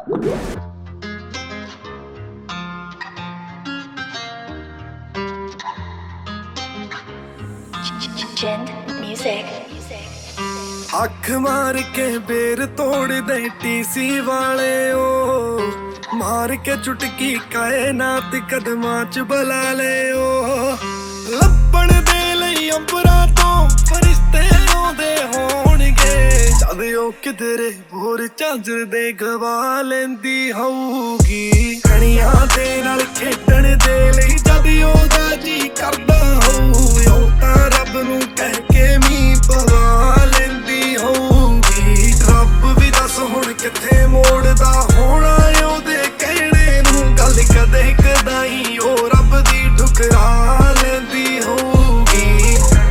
Gen Music. ਅੱਖ ਮਾਰ ਕੇ ਬੇਰ ਤੋੜਦੇ ਟੀਸੀ ਵਾਲੇ ਓ, ਮਾਰ ਕੇ ਚੁਟਕੀ ਕਾਇਨਾਤ ਕਦਮਾਂ ਚ ਬੁਲਾ ਲੈ ਓ। ਲੱਭਣ ਦੇ ਲਈ ਅੰਬਰਾਂ ਤੋਂ ਫਰਿਸ਼ਤੇ ਆਉਂਦੇ ਹੋਣਗੇ, ਜਦ ਉਹ ਕਿਧਰੇ ਹੋਰ ਝਾਂਜਰ ਦੇ ਗਵਾ ਲੈਂਦੀ ਹੋਊਗੀ। ਕਣੀਆਂ ਦੇ ਨਾਲ ਖੇਡਣ ਦੇ ਲਈ ਜਦ ਉਹਦਾ ਜੀ ਕਰਦਾ ਹੋਊ, ਉਹ ਤਾਂ ਰੱਬ ਨੂੰ ਕਹਿ ਕੇ ਮੀਂਹ ਪਵਾ ਲੈਂਦੀ ਹੋਊਗੀ। ਰੱਬ ਵੀ ਦੱਸ ਹੁਣ ਕਿੱਥੇ ਮੋੜਦਾ ਹੋਣਾ ਉਹਦੇ ਕਹਿਣੇ ਨੂੰ, ਗੱਲ ਕਦੇ ਕਦਾਈ ਉਹ ਰੱਬ ਦੀ ਠੁਕਰਾ ਲੈਂਦੀ ਹੋਊਗੀ।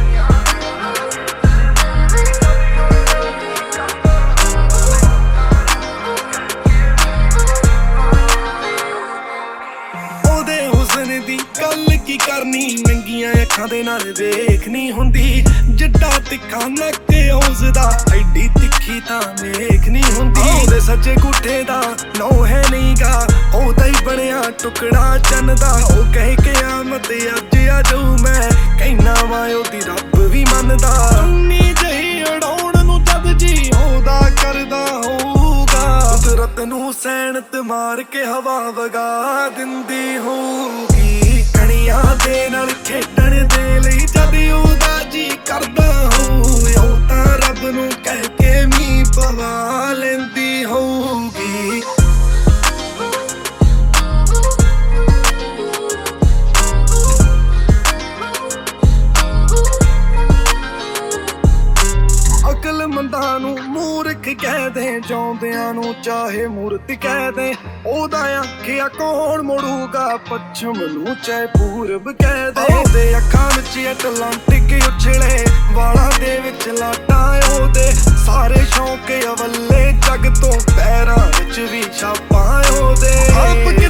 ਉਹਦੇ ਹੁਸਨ ਦੀ ਗੱਲ ਕੀ ਕਰਨੀ, ਨੰਗੀਆਂ ਅੱਖਾਂ ਦੇ ਨਾਲ ਵੇਖਣੀ ਹੁੰਦੀ। ਜਿੱਡਾ ਤਿੱਖਾ ਨੱਕ ਉਸਦਾ, ਐਡੀ ਤਿੱਖੀ ਤਾਂ ਵੇਖ ਨਹੀਂ ਹੁੰਦੀ। ਉਹਦੇ ਸੱਚੇ ਗੁੱਠੇ ਦਾ ਨੌ ਹੈ ਨੀਗਾ, ਉਹਦਾ ਹੀ ਬਣਿਆ ਟੁਕੜਾ ਚੰਨ ਦਾ। ਉਹ ਕਹੇ ਕਿਆਮਤ ਅੱਜ ਆ ਜਾਊ, ਮੈਂ ਕਹਿਣਾ ਵਾ ਉਹਦੀ ਰੱਬ ਵੀ ਮੰਨਦਾ। ਉਨੀ ਜਹੀ ਉਡਾਉਣ ਨੂੰ ਜਦ ਜੀ ਉਹਦਾ ਕਰਦਾ ਹੋਊਗਾ, ਕੁਦਰਤ ਨੂੰ ਸੈਨਤ ਮਾਰ ਕੇ ਹਵਾ ਵਗਾ ਦਿੰਦੀ ਹੋਊਗੀ। ਕਣੀਆਂ ਦੇ ਨਾਲ ਖੇਡਣ ਦੇ ਲਈ ਜਦ ਉਹਦਾ ਜੀ ਕਰਦਾ ਹੋਊ, ਉਹ ਤਾਂ ਰੱਬ ਨੂੰ ਕਹਿ ਕੇ ਮੀਂਹ ਪਵਾ ਲੈਂਦੀ ਹੋਊਗੀ। ਅਕਲਮੰਦਾਂ ਨੂੰ ਮੂਰਖ ਕਹਿ ਦੇ, ਚਾਹੁੰਦਿਆਂ ਨੂੰ ਚਾਹੇ ਮੂਰਤ ਕਹਿ ਦੇ। ਉਹਦਾ ਆਖਿਆ ਕੌਣ ਮੋੜੂਗਾ ਪੱਛਮ ਨੂੰ, ਚਾਹੇ ਪੂਰਬ ਕਹਿ ਦੇ। ਉਹਦੇ ਅੱਖਾਂ ਵਿੱਚ ਐਟਲਾਂਟਿਕ ਉਛਲੇ, ਵਾਲਾਂ ਦੇ ਵਿੱਚ ਲਾਟਾਂ ਉਹਦੇ। ਸਾਰੇ ਸ਼ੌਂਕ ਅਵੱਲੇ ਜੱਗ ਤੋਂ, ਪੈਰਾਂ ਵਿੱਚ ਵੀ ਛਾਪਾਂ ਉਹਦੇ।